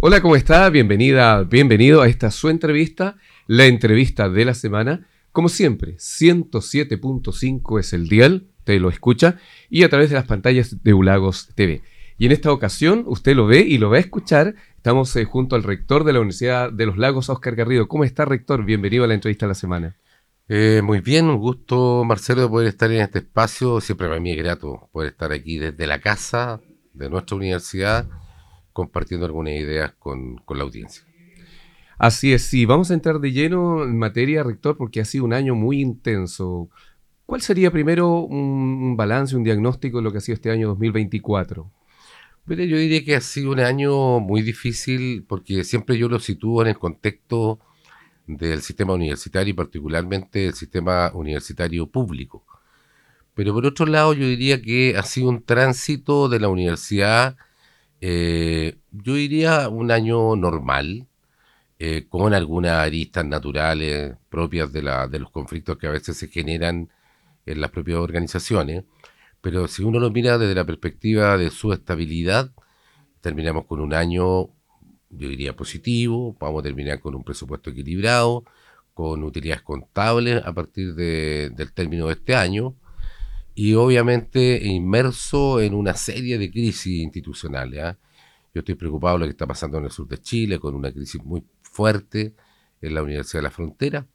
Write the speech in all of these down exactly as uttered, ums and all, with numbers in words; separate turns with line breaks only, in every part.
Hola, ¿cómo está? Bienvenida, bienvenido a esta su entrevista, la entrevista de la semana. Como siempre, ciento siete punto cinco es el dial, usted lo escucha, y a través de las pantallas de Ulagos T V. Y en esta ocasión, usted lo ve y lo va a escuchar. Estamos eh, junto al rector de la Universidad de los Lagos, Óscar Garrido. ¿Cómo está, rector? Bienvenido a la entrevista de la semana.
Eh, muy bien, un gusto, Marcelo, de poder estar en este espacio. Siempre para mí es grato poder estar aquí desde la casa de nuestra universidad, compartiendo algunas ideas con, con la audiencia.
Así es, sí. Vamos a entrar de lleno en materia, rector, porque ha sido un año muy intenso. ¿Cuál sería primero un, un balance, un diagnóstico de lo que ha sido este año dos mil veinticuatro?
Pero yo diría que ha sido un año muy difícil porque siempre yo lo sitúo en el contexto del sistema universitario y particularmente el sistema universitario público. Pero por otro lado, yo diría que ha sido un tránsito de la universidad, eh, yo diría un año normal, eh, con algunas aristas naturales propias de, la, de los conflictos que a veces se generan en las propias organizaciones, pero si uno lo mira desde la perspectiva de su estabilidad, terminamos con un año, yo diría, positivo, vamos a terminar con un presupuesto equilibrado, con utilidades contables a partir de, del término de este año, y obviamente inmerso en una serie de crisis institucionales. ¿eh? Yo estoy preocupado de lo que está pasando en el sur de Chile, con una crisis muy fuerte en la Universidad de la Frontera,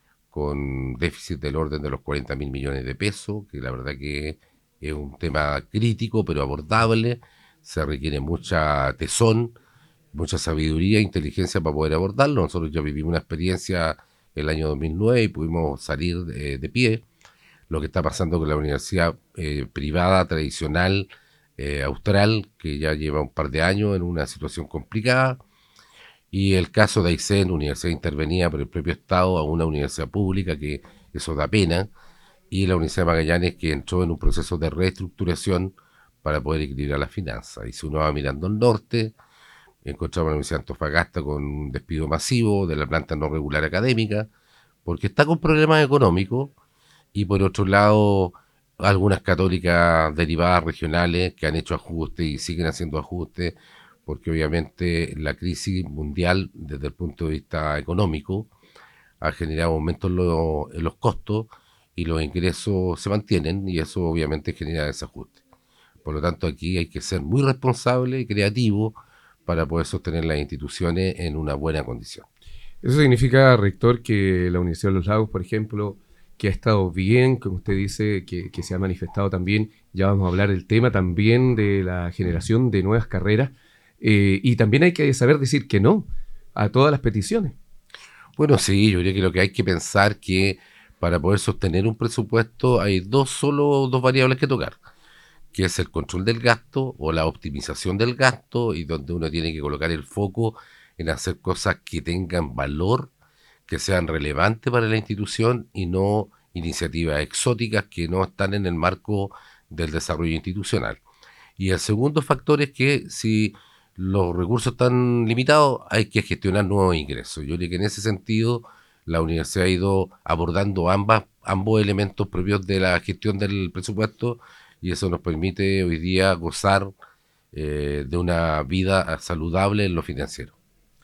con déficit del orden de los cuarenta mil millones de pesos, que la verdad que es un tema crítico pero abordable. Se requiere mucha tesón, mucha sabiduría e inteligencia para poder abordarlo. Nosotros ya vivimos una experiencia el año dos mil nueve y pudimos salir eh, de pie. Lo que está pasando con la universidad eh, privada tradicional eh, austral, que ya lleva un par de años en una situación complicada, y el caso de Aysén, universidad intervenida por el propio Estado a una universidad pública, que eso da pena, y la Universidad de Magallanes, que entró en un proceso de reestructuración para poder equilibrar las finanzas. Y si uno va mirando al norte, encontramos la Universidad de Antofagasta con un despido masivo de la planta no regular académica, porque está con problemas económicos, y por otro lado, algunas católicas derivadas regionales que han hecho ajustes y siguen haciendo ajustes, porque obviamente la crisis mundial desde el punto de vista económico ha generado aumentos en, lo, en los costos y los ingresos se mantienen y eso obviamente genera desajuste. Por lo tanto, aquí hay que ser muy responsable y creativo para poder sostener las instituciones en una buena condición.
Eso significa, rector, que la Universidad de los Lagos, por ejemplo, que ha estado bien, como usted dice, que, que se ha manifestado también, ya vamos a hablar del tema también de la generación de nuevas carreras, eh, y también hay que saber decir que no a todas las peticiones.
Bueno, sí, yo diría que lo que hay que pensar que para poder sostener un presupuesto hay dos solo dos variables que tocar, que es el control del gasto o la optimización del gasto y donde uno tiene que colocar el foco en hacer cosas que tengan valor, que sean relevantes para la institución y no iniciativas exóticas que no están en el marco del desarrollo institucional. Y el segundo factor es que si los recursos están limitados, hay que gestionar nuevos ingresos. Yo creo que en ese sentido la universidad ha ido abordando ambas, ambos elementos propios de la gestión del presupuesto y eso nos permite hoy día gozar eh, de una vida saludable en lo financiero.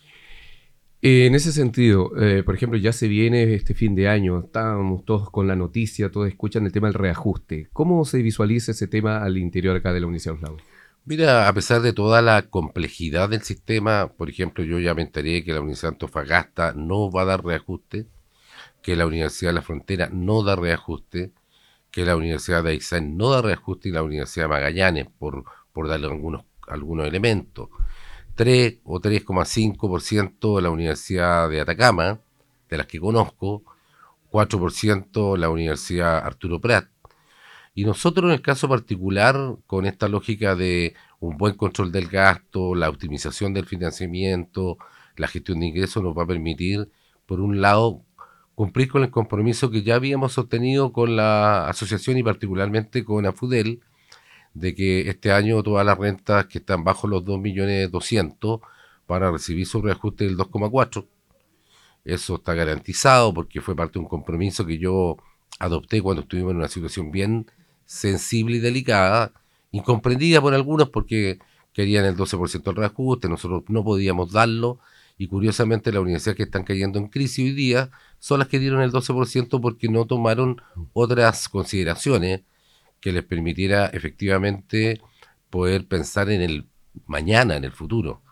Eh, en ese sentido, eh, por ejemplo, ya se viene este fin de año, estamos todos con la noticia, todos escuchan el tema del reajuste. ¿Cómo se visualiza ese tema al interior acá de la Universidad de los Lagos?
Mira, a pesar de toda la complejidad del sistema, por ejemplo, yo ya me enteré que la Universidad de Antofagasta no va a dar reajuste, que la Universidad de la Frontera no da reajuste, que la Universidad de Aysén no da reajuste y la Universidad de Magallanes, por, por darle algunos, algunos elementos. tres o tres coma cinco por ciento de la Universidad de Atacama, de las que conozco, cuatro por ciento la Universidad Arturo Prat. Y nosotros en el caso particular, con esta lógica de un buen control del gasto, la optimización del financiamiento, la gestión de ingresos nos va a permitir, por un lado, cumplir con el compromiso que ya habíamos obtenido con la asociación y particularmente con AFUDEL, de que este año todas las rentas que están bajo los dos millones doscientos van a recibir su reajuste del dos coma cuatro. Eso está garantizado porque fue parte de un compromiso que yo adopté cuando estuvimos en una situación bien sensible y delicada, incomprendida por algunos porque querían el doce por ciento del reajuste, nosotros no podíamos darlo, y curiosamente las universidades que están cayendo en crisis hoy día son las que dieron el doce por ciento porque no tomaron otras consideraciones que les permitiera efectivamente poder pensar en el mañana, en el futuro.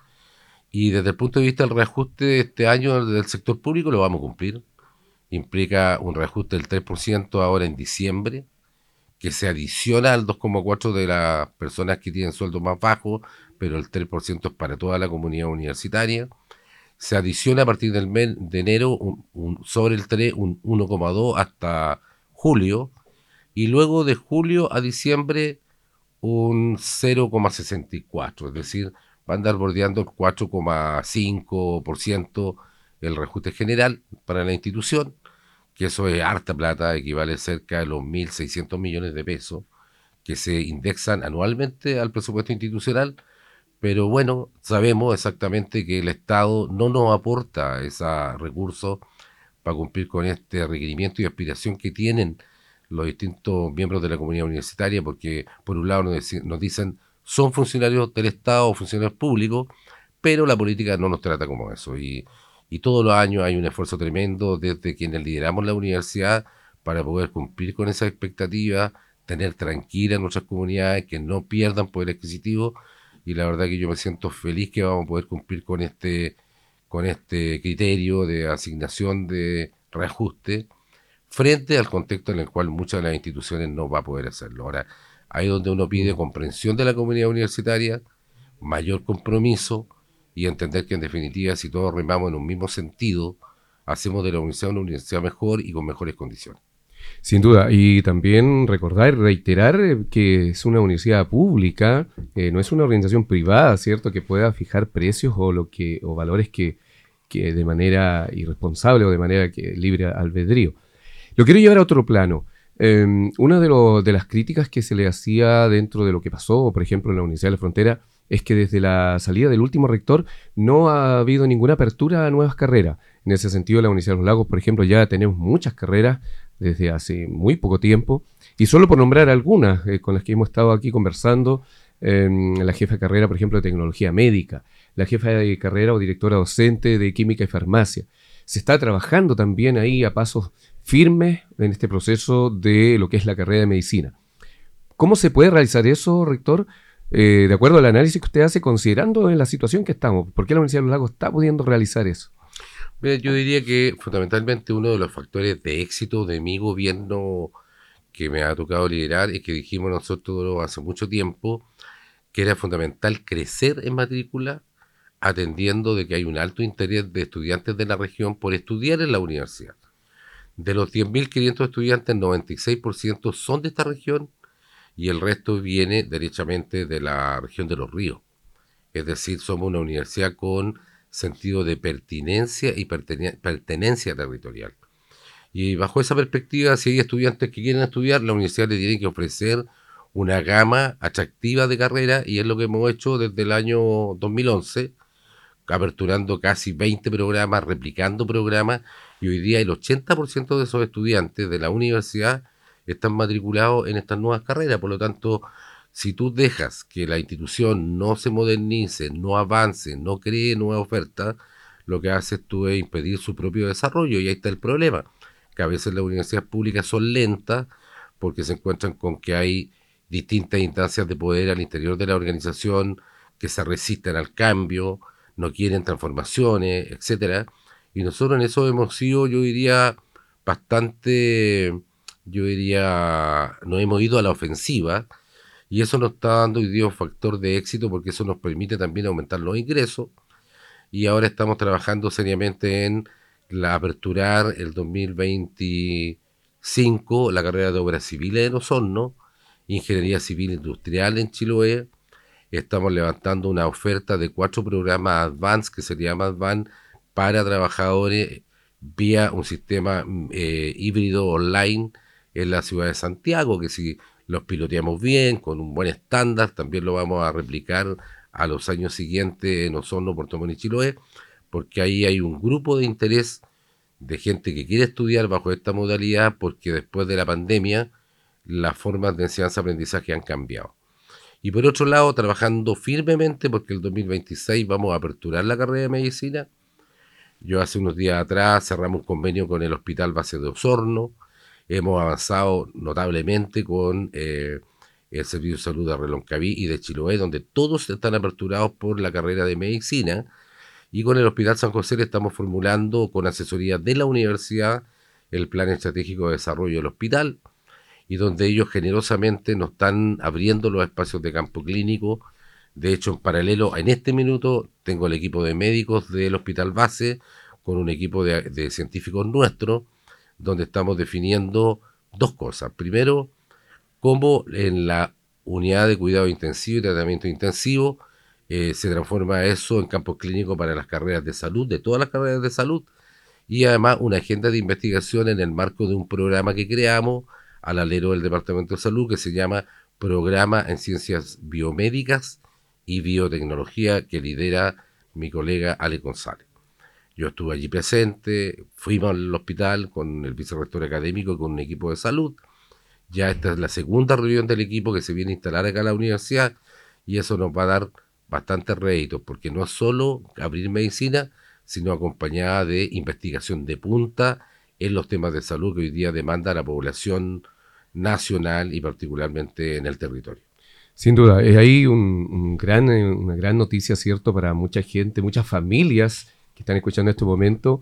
Y desde el punto de vista del reajuste de este año del sector público lo vamos a cumplir. Implica un reajuste del tres por ciento ahora en diciembre, que se adiciona al dos coma cuatro por ciento de las personas que tienen sueldos más bajos, pero el tres por ciento es para toda la comunidad universitaria. Se adiciona a partir del mes de enero un, un, sobre el tres, un uno coma dos hasta julio, y luego de julio a diciembre un cero coma sesenta y cuatro, es decir, va a andar bordeando el cuatro coma cinco por ciento el reajuste general para la institución, que eso es harta plata, equivale cerca a los mil seiscientos millones de pesos, que se indexan anualmente al presupuesto institucional, pero bueno, sabemos exactamente que el Estado no nos aporta esos recursos para cumplir con este requerimiento y aspiración que tienen los distintos miembros de la comunidad universitaria, porque por un lado nos, nos dicen son funcionarios del Estado o funcionarios públicos, pero la política no nos trata como eso, y, y todos los años hay un esfuerzo tremendo desde quienes lideramos la universidad para poder cumplir con esa expectativa, tener tranquilas nuestras comunidades, que no pierdan poder adquisitivo, y la verdad que yo me siento feliz que vamos a poder cumplir con este, con este criterio de asignación de reajuste, frente al contexto en el cual muchas de las instituciones no va a poder hacerlo. Ahora, ahí es donde uno pide comprensión de la comunidad universitaria, mayor compromiso y entender que en definitiva si todos remamos en un mismo sentido, hacemos de la universidad una universidad mejor y con mejores condiciones.
Sin duda, y también recordar y reiterar que es una universidad pública, eh, no es una organización privada, ¿cierto?, que pueda fijar precios o lo que o valores que, que de manera irresponsable o de manera que libre albedrío. Lo quiero llevar a otro plano. Eh, una de, lo, de las críticas que se le hacía dentro de lo que pasó, por ejemplo, en la Universidad de la Frontera, es que desde la salida del último rector no ha habido ninguna apertura a nuevas carreras. En ese sentido, la Universidad de los Lagos, por ejemplo, ya tenemos muchas carreras desde hace muy poco tiempo, y solo por nombrar algunas eh, con las que hemos estado aquí conversando, eh, la jefa de carrera, por ejemplo, de Tecnología Médica, la jefa de carrera o directora docente de Química y Farmacia. Se está trabajando también ahí a pasos firmes en este proceso de lo que es la carrera de Medicina. ¿Cómo se puede realizar eso, rector? Eh, de acuerdo al análisis que usted hace, considerando en la situación que estamos, ¿por qué la Universidad de los Lagos está pudiendo realizar eso?
Mira, yo diría que fundamentalmente uno de los factores de éxito de mi gobierno que me ha tocado liderar es que dijimos nosotros hace mucho tiempo que era fundamental crecer en matrícula, atendiendo de que hay un alto interés de estudiantes de la región por estudiar en la universidad. De los diez mil quinientos estudiantes, noventa y seis por ciento son de esta región y el resto viene derechamente de la región de Los Ríos. Es decir, somos una universidad con sentido de pertinencia y pertene- pertenencia territorial. Y bajo esa perspectiva, si hay estudiantes que quieren estudiar, la universidad le tiene que ofrecer una gama atractiva de carreras, y es lo que hemos hecho desde el año dos mil once, aperturando casi veinte programas, replicando programas, y hoy día el ochenta por ciento de esos estudiantes de la universidad están matriculados en estas nuevas carreras. Por lo tanto, si tú dejas que la institución no se modernice, no avance, no cree nuevas ofertas, lo que haces tú es impedir su propio desarrollo, y ahí está el problema, que a veces las universidades públicas son lentas porque se encuentran con que hay distintas instancias de poder al interior de la organización que se resisten al cambio, no quieren transformaciones, etcétera. Y nosotros en eso hemos sido, yo diría, bastante, yo diría, nos hemos ido a la ofensiva, y eso nos está dando hoy día un factor de éxito porque eso nos permite también aumentar los ingresos, y ahora estamos trabajando seriamente en la aperturar el dos mil veinticinco la carrera de obras civiles en Osorno, ingeniería civil industrial en Chiloé. Estamos levantando una oferta de cuatro programas Advance, que se llama Advance, para trabajadores vía un sistema eh, híbrido online en la ciudad de Santiago, que si los piloteamos bien, con un buen estándar, también lo vamos a replicar a los años siguientes en Osorno, Puerto Montt y Chiloé, porque ahí hay un grupo de interés de gente que quiere estudiar bajo esta modalidad, porque después de la pandemia las formas de enseñanza-aprendizaje han cambiado. Y por otro lado, trabajando firmemente porque el dos mil veintiséis vamos a aperturar la carrera de medicina. Yo hace unos días atrás cerramos un convenio con el Hospital Base de Osorno. Hemos avanzado notablemente con eh, el Servicio de Salud de Reloncaví y de Chiloé, donde todos están aperturados por la carrera de medicina. Y con el Hospital San José le estamos formulando, con asesoría de la universidad, el Plan Estratégico de Desarrollo del hospital, y donde ellos generosamente nos están abriendo los espacios de campo clínico. De hecho, en paralelo, en este minuto, tengo el equipo de médicos del Hospital Base con un equipo de, de científicos nuestros, donde estamos definiendo dos cosas. Primero, cómo en la unidad de cuidado intensivo y tratamiento intensivo eh, se transforma eso en campos clínicos para las carreras de salud, de todas las carreras de salud, y además una agenda de investigación en el marco de un programa que creamos al alero del Departamento de Salud que se llama Programa en Ciencias Biomédicas y Biotecnología, que lidera mi colega Ale González. Yo estuve allí presente, fuimos al hospital con el vicerrector académico y con un equipo de salud. Ya esta es la segunda reunión del equipo que se viene a instalar acá en la universidad, y eso nos va a dar bastantes réditos, porque no es solo abrir medicina, sino acompañada de investigación de punta en los temas de salud que hoy día demanda la población nacional y particularmente en el territorio.
Sin duda, es ahí un, un gran, una gran noticia, ¿cierto?, para mucha gente, muchas familias que están escuchando en este momento,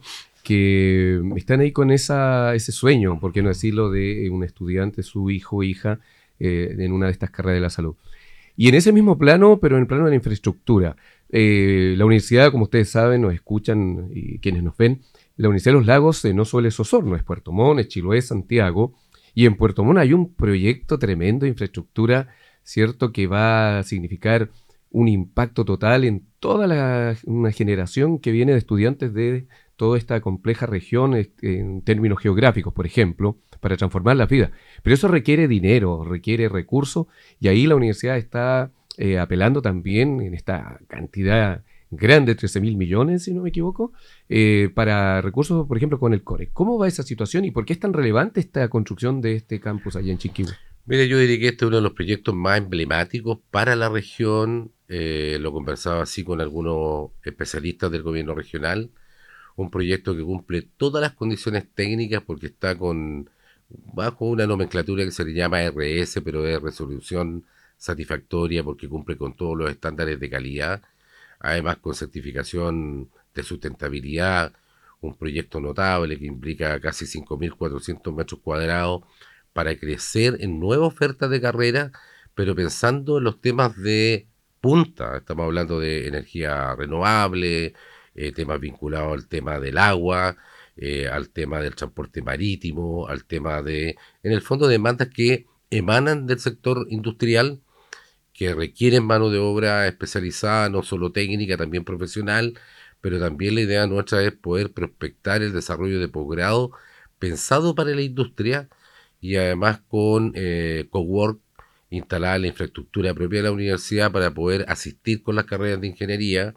que están ahí con esa, ese sueño, por qué no decirlo, de un estudiante, su hijo o hija, eh, en una de estas carreras de la salud. Y en ese mismo plano, pero en el plano de la infraestructura, eh, la universidad, como ustedes saben, nos escuchan y quienes nos ven, la Universidad de los Lagos eh, no solo es Osorno, es Puerto Montt, es Chiloé, Santiago, y en Puerto Montt hay un proyecto tremendo de infraestructura, ¿cierto?, que va a significar un impacto total en toda la, una generación que viene de estudiantes de toda esta compleja región en términos geográficos, por ejemplo, para transformar la vida. Pero eso requiere dinero, requiere recursos, y ahí la universidad está eh, apelando también en esta cantidad grande, trece mil millones, si no me equivoco, eh, para recursos, por ejemplo, con el CORE. ¿Cómo va esa situación y por qué es tan relevante esta construcción de este campus allá en Chiquihue?
Mire, yo diría que este es uno de los proyectos más emblemáticos para la región. Eh, lo conversaba así con algunos especialistas del gobierno regional. Un proyecto que cumple todas las condiciones técnicas porque está con bajo una nomenclatura que se le llama R S, pero es resolución satisfactoria porque cumple con todos los estándares de calidad, además con certificación de sustentabilidad, un proyecto notable que implica casi cinco mil cuatrocientos metros cuadrados para crecer en nuevas ofertas de carrera, pero pensando en los temas de punta. Estamos hablando de energía renovable, eh, temas vinculados al tema del agua, eh, al tema del transporte marítimo, al tema de, en el fondo, demandas que emanan del sector industrial, que requieren mano de obra especializada, no solo técnica, también profesional, pero también la idea nuestra es poder prospectar el desarrollo de posgrado pensado para la industria, y además con eh, cowork instalar la infraestructura propia de la universidad para poder asistir con las carreras de ingeniería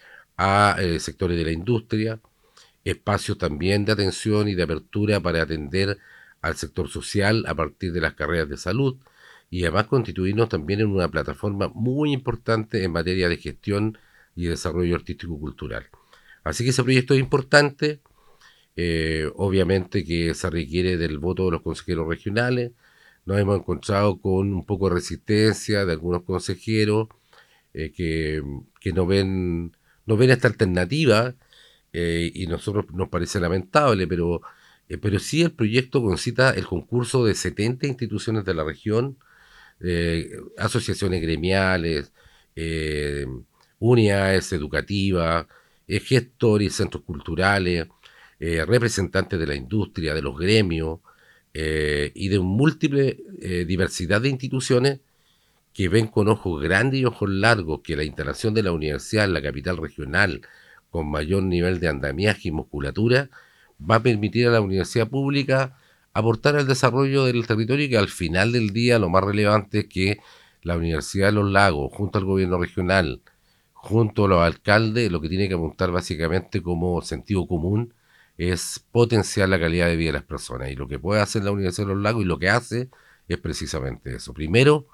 a eh, sectores de la industria, espacios también de atención y de apertura para atender al sector social a partir de las carreras de salud, y además constituirnos también en una plataforma muy importante en materia de gestión y desarrollo artístico-cultural. Así que ese proyecto es importante. Eh, obviamente que se requiere del voto de los consejeros regionales. Nos hemos encontrado con un poco de resistencia de algunos consejeros eh, que, que no ven no ven esta alternativa, eh, y nosotros nos parece lamentable, pero, eh, pero sí el proyecto concita el concurso de setenta instituciones de la región, eh, asociaciones gremiales, eh, unidades educativas, eh, gestores, centros culturales, eh, representantes de la industria, de los gremios, eh, y de múltiple eh, diversidad de instituciones que ven con ojos grandes y ojos largos que la instalación de la universidad en la capital regional, con mayor nivel de andamiaje y musculatura, va a permitir a la universidad pública aportar al desarrollo del territorio, y que al final del día lo más relevante es que la Universidad de los Lagos, junto al gobierno regional, junto a los alcaldes, lo que tiene que apuntar básicamente como sentido común es potenciar la calidad de vida de las personas. Y lo que puede hacer la Universidad de los Lagos, y lo que hace, es precisamente eso. Primero,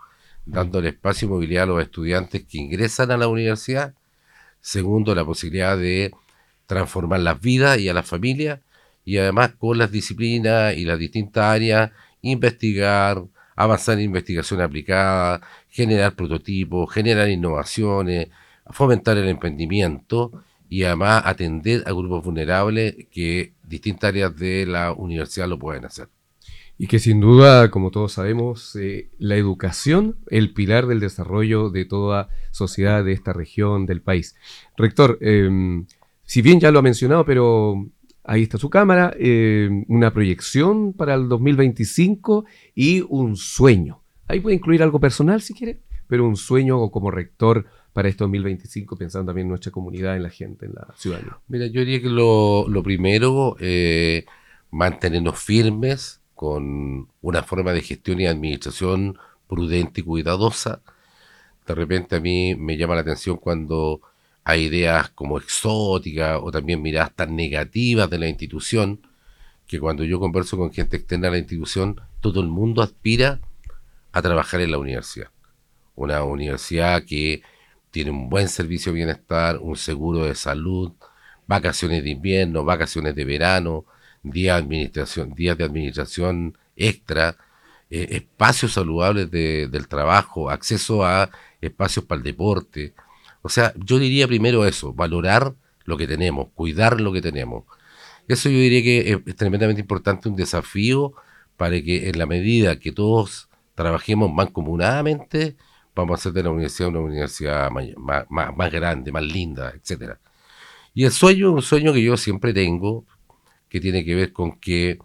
dándole espacio y movilidad a los estudiantes que ingresan a la universidad. Segundo, la posibilidad de transformar las vidas y a las familias, y además con las disciplinas y las distintas áreas, investigar, avanzar en investigación aplicada, generar prototipos, generar innovaciones, fomentar el emprendimiento y además atender a grupos vulnerables que distintas áreas de la universidad lo pueden hacer.
Y que sin duda, como todos sabemos, eh, la educación, el pilar del desarrollo de toda sociedad de esta región del país. Rector, eh, si bien ya lo ha mencionado, pero ahí está su cámara, eh, una proyección para el dos mil veinticinco y un sueño. Ahí puede incluir algo personal si quiere, pero un sueño como rector para este dos mil veinticinco, pensando también en nuestra comunidad, en la gente, en la ciudadanía.
Mira, yo diría que lo, lo primero, eh, mantenernos firmes con una forma de gestión y administración prudente y cuidadosa. De repente a mí me llama la atención cuando hay ideas como exóticas o también miradas tan negativas de la institución, que cuando yo converso con gente externa a la institución, todo el mundo aspira a trabajar en la universidad. Una universidad que tiene un buen servicio de bienestar, un seguro de salud, vacaciones de invierno, vacaciones de verano, días de administración, días de administración extra, eh, espacios saludables de, del trabajo, acceso a espacios para el deporte. O sea, yo diría primero eso, valorar lo que tenemos, cuidar lo que tenemos. Eso yo diría que es, es tremendamente importante, un desafío para que en la medida que todos trabajemos mancomunadamente, vamos a hacer de la universidad una universidad más, más, más grande, más linda, etcétera. Y el sueño, un sueño que yo siempre tengo, que tiene que ver con que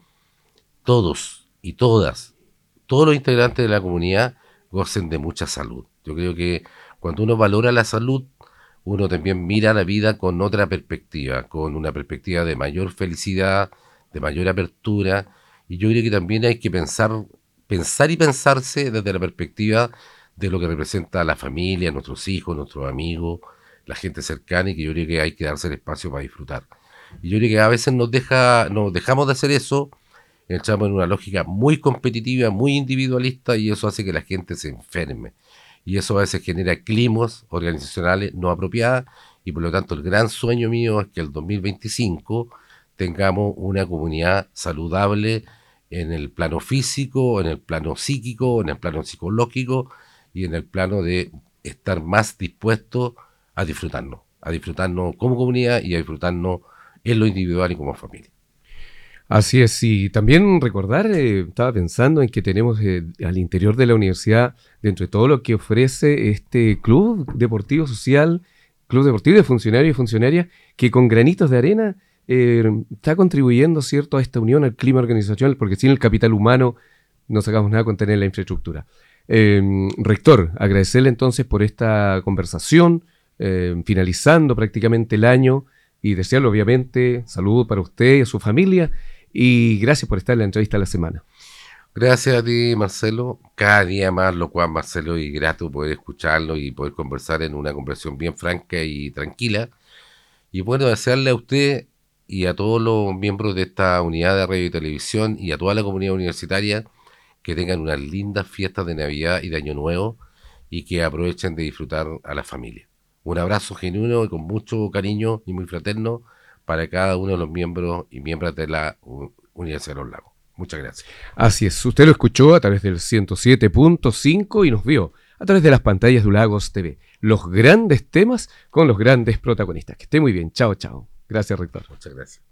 todos y todas, todos los integrantes de la comunidad gocen de mucha salud. Yo creo que cuando uno valora la salud, uno también mira la vida con otra perspectiva, con una perspectiva de mayor felicidad, de mayor apertura, y yo creo que también hay que pensar, pensar y pensarse desde la perspectiva de lo que representa la familia, nuestros hijos, nuestros amigos, la gente cercana, y que yo creo que hay que darse el espacio para disfrutar. Y yo creo que a veces nos deja, nos dejamos de hacer eso, entramos en una lógica muy competitiva, muy individualista, y eso hace que la gente se enferme. Y eso a veces genera climas organizacionales no apropiadas, y por lo tanto el gran sueño mío es que el dos mil veinticinco tengamos una comunidad saludable en el plano físico, en el plano psíquico, en el plano psicológico y en el plano de estar más dispuestos a disfrutarnos, a disfrutarnos como comunidad y a disfrutarnos en lo individual y como familia.
Así es, y también recordar, eh, estaba pensando en que tenemos eh, al interior de la universidad, dentro de todo lo que ofrece este club deportivo social, club deportivo de funcionarios y funcionarias, que con granitos de arena eh, está contribuyendo, ¿cierto?, a esta unión, al clima organizacional, porque sin el capital humano no sacamos nada con tener la infraestructura. Eh, rector, agradecerle entonces por esta conversación, eh, finalizando prácticamente el año, y desearle obviamente salud para usted y a su familia, y gracias por estar en la entrevista de la semana.
Gracias a ti, Marcelo. Cada día más lo cual, Marcelo, y grato poder escucharlo y poder conversar en una conversación bien franca y tranquila. Y bueno, desearle a usted y a todos los miembros de esta unidad de radio y televisión y a toda la comunidad universitaria que tengan unas lindas fiestas de Navidad y de Año Nuevo y que aprovechen de disfrutar a la familia. Un abrazo genuino y con mucho cariño y muy fraterno para cada uno de los miembros y miembros de la Universidad de los Lagos. Muchas gracias.
Así es, usted lo escuchó a través del ciento siete punto cinco y nos vio a través de las pantallas de Ulagos T V. Los grandes temas con los grandes protagonistas. Que esté muy bien. Chao, chao. Gracias, rector.
Muchas gracias.